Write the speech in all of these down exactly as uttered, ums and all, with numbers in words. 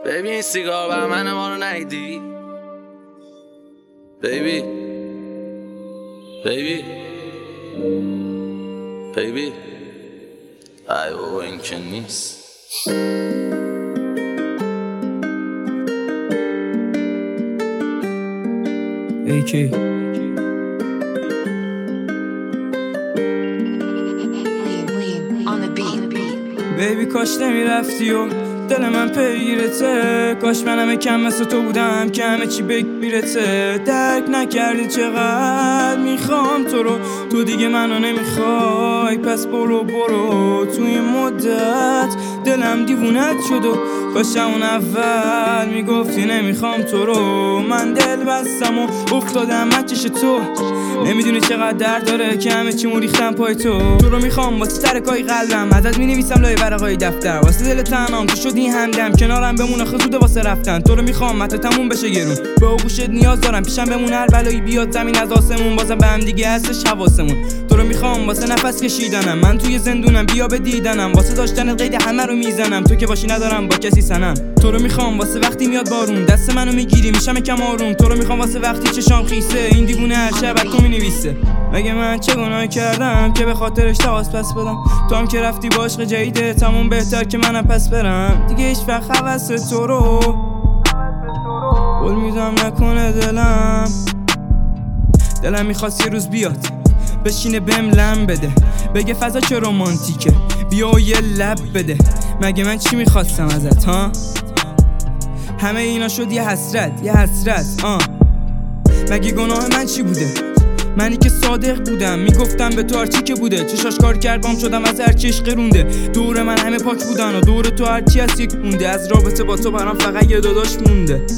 ببین سیگار بر من ما رو ندیدی بیبی بیبی بیبی ای بابا این که نیست. ای کی بیبی کاش نمیرفتی و دل من پیگیرته، کاش من همه کم مثل تو بودم که همه چی بگیرته. درک نکردی چقدر میخوام تو رو، تو دیگه منو نمیخوای پس برو برو. تو این مدت دلم دیوونت شد و کاش همون اول میگفتی نمیخوام تو رو. من دل بستم و افتادم مچش تو، نمیدونی چقدر درد داره که همه چی ریختم پای تو. تو رو میخوام واسه ترکای قلبم، ازت مینویسم لای ورقای دفتر، واسه دل تنام تو شدی همدم، کنارم بمونه خزوده واسه رفتن. تو رو میخوام حتی تموم بشه گرون، به آغوشت نیاز دارم، پیشم بمون هر بلایی بیاد زمین از آسمون، بازم به هم دیگه هستش حواسمون. تو رو میخوام واسه نفس کشیدنم، من توی زندونم بیا به دیدنم، واسه داشتن قید همه رو میزنم، تو که باشی ندارم با کسی سنم. تو رو میخوام واسه وقتی میاد بارون دست منو میگیری میشم کم آروم. تو رو میخوام واسه وقتی چشام خیسه این دیوونه هر شب تو مینویسه. مگه من چه گناهی کردم که به خاطرش تواس پس بدم؟ تو هم که رفتی با عشق جدیده تموم بهتر که منم پس برم دیگه. هیچ وقت حوث تو رو قول میدم نکنه دلم دلم میخواست یه روز بیاد بشینه بهم لم بده، بگه فضا چه رومانتیکه بیا و یه لب بده. مگه من چی میخواستم ازت ها؟ همه اینا شد یه حسرت یه حسرت آه. مگه گناه من چی بوده؟ منی که صادق بودم میگفتم به تو هرچی که بوده، چشاش کار کرد بام شدم از هرچی عشق رونده. دور من همه پاک بودن و دور تو هرچی از یک مونده، از رابطه با تو برام فقط یه داداش مونده.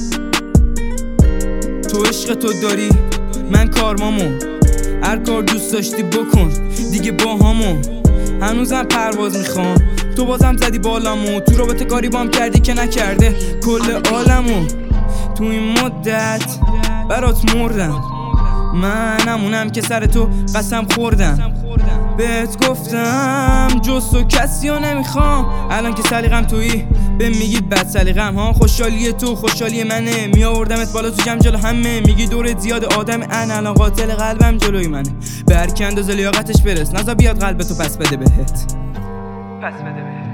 تو عشق تو داری من کارمامو، هر کار دوست داشتی بکن دیگه با همو. هنوزم پرواز میخوام تو بازم زدی بالامو، تو رابطه کاری بام کردی که نکرده کل عالمو. تو این مدت برات مردم، من همونم که سر تو قسم خوردم. بهت گفتم جز تو کسی رو نمیخوام، الان که سلیقم تویی به میگی بد سلیقم ها. خوشحالی تو خوشحالی منه، میآوردمت بالا تو جمع جلو همه، میگی دورت زیاد آدم ان الان قاتل قلبم جلوی منه. به هر کی اندازه لیاقتش برس نزا بیاد قلب تو پس بده بهت پس بده بهت.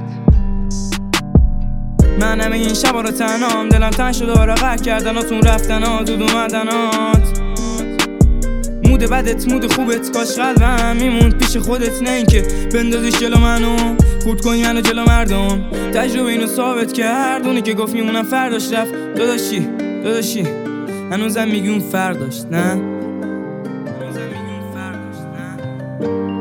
من همه این شبا رو تنهام، دلم تن شده برا قهر کردناتون رفتنات دود اومدنات. مود بدت مود خوبت کاش قلبم میموند پیش خودت، نه اینکه بندازیش جلو منو خورد کنی منو جلو مردم. تجربه اینو ثابت کرد اونی که گفت میمونم فرداش رفت. داداشی داداشی هنوزم میگی اون فرق داشت نه؟ هنوزم میگی اون فرق داشت نه؟